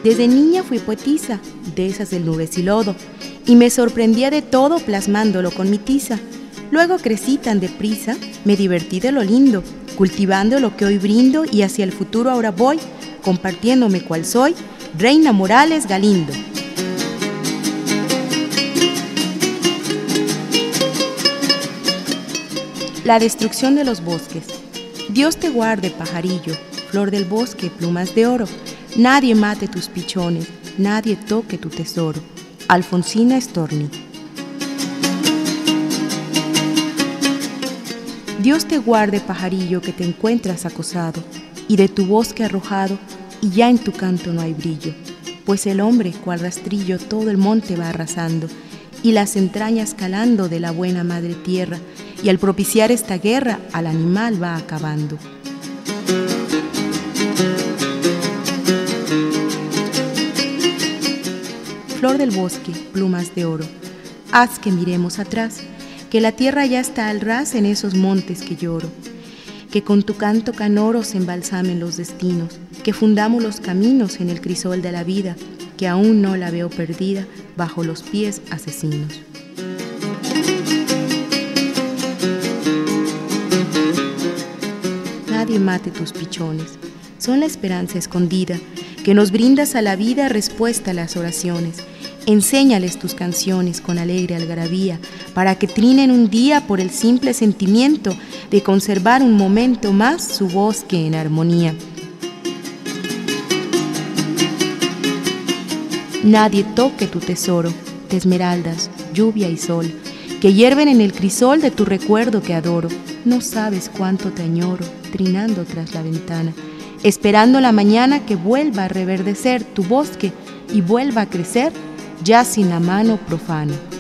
Desde niña fui poetisa, de esas de nubes y lodo, y me sorprendía de todo plasmándolo con mi tiza. Luego crecí tan deprisa, me divertí de lo lindo, cultivando lo que hoy brindo, y hacia el futuro ahora voy, compartiéndome cual soy, Reina Morales Galindo. La destrucción de los bosques. Dios te guarde, pajarillo, flor del bosque, plumas de oro. Nadie mate tus pichones, nadie toque tu tesoro. Alfonsina Storni. Dios te guarde, pajarillo, que te encuentras acosado, y de tu bosque arrojado, y ya en tu canto no hay brillo. Pues el hombre, cual rastrillo, todo el monte va arrasando, y las entrañas calando de la buena madre tierra, y al propiciar esta guerra, al animal va acabando. Flor del bosque, plumas de oro, haz que miremos atrás, que la tierra ya está al ras en esos montes que lloro, que con tu canto canoro se embalsamen los destinos, que fundamos los caminos en el crisol de la vida, que aún no la veo perdida bajo los pies asesinos. Nadie mate tus pichones, son la esperanza escondida, que nos brindas a la vida respuesta a las oraciones. Enséñales tus canciones con alegre algarabía, para que trinen un día por el simple sentimiento de conservar un momento más su bosque en armonía. Nadie toque tu tesoro, de esmeraldas, lluvia y sol, que hierven en el crisol de tu recuerdo que adoro. No sabes cuánto te añoro, trinando tras la ventana, esperando la mañana que vuelva a reverdecer tu bosque y vuelva a crecer, ya sin la mano profana.